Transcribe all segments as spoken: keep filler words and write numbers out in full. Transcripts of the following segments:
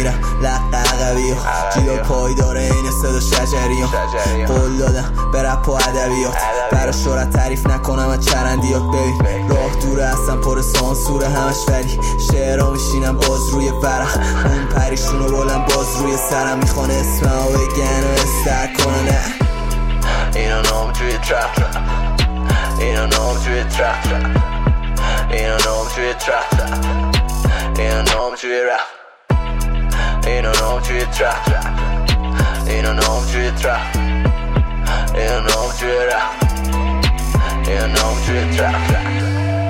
میرم لق عقبی جیو پای داره این صدا شجری قول دادم به رپ و ادبیات برا شهرت تعریف نکنم از چرندیات ببین راه دوره هستم پر سانسوره همش ولی شعرها میشینم باز روی ورق اون پریشونو بلند باز روی سرم میخوان اسممو بگن و استر کنن اینو نام توی ترپ ترپ اینو نام توی ترپ ترپ اینو نام توی ترپ ترپ اینو نام توی رپ اینو نام توی ترپ ترپ اینو نام توی ترپ اینو نام توی رپ اینو نام توی ترپ ترپ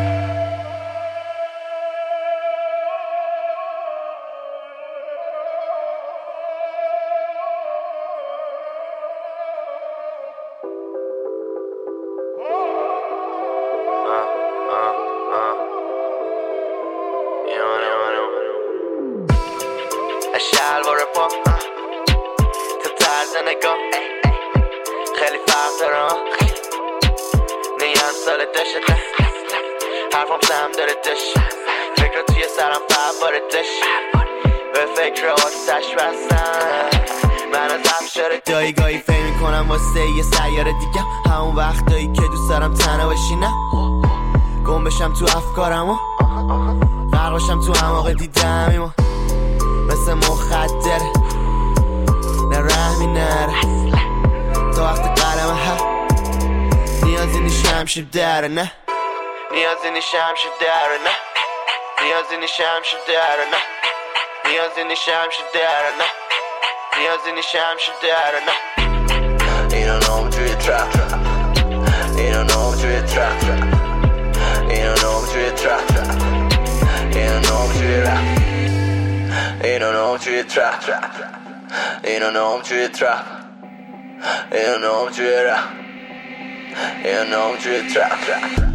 شلوار پا تو طرز نگاه خیلی فرق داره میگم سال دشته حرفم سهم داره دش فکر توی سرم فباره دش به فکر آتش بستن من از افشار دایی گاهی فهم میکنم واسه یه سیاره دیگه همون وقتایی که دوست دارم تنها بشینم گم بشم تو افکارم و غرق بشم تو اعماق دیدم مثل مخدر نه رحمی نره تا وقت قلمه ها نیازی نیشم شد داره نه نیازی نیشم شد داره نه نیازی نیشم شد داره نه نیازی نیشم شد داره نه نیازی نیشم شد داره نه اینو نام توی ترپ ترپ اینو نام توی ترپ ترپ اینو نام توی ترپ ترپ اینو نام توی رپ اینو نام توی ترپ ترپ اینو نام توی ترپ اینو نام توی رپ اینو نام توی ترپ ترپ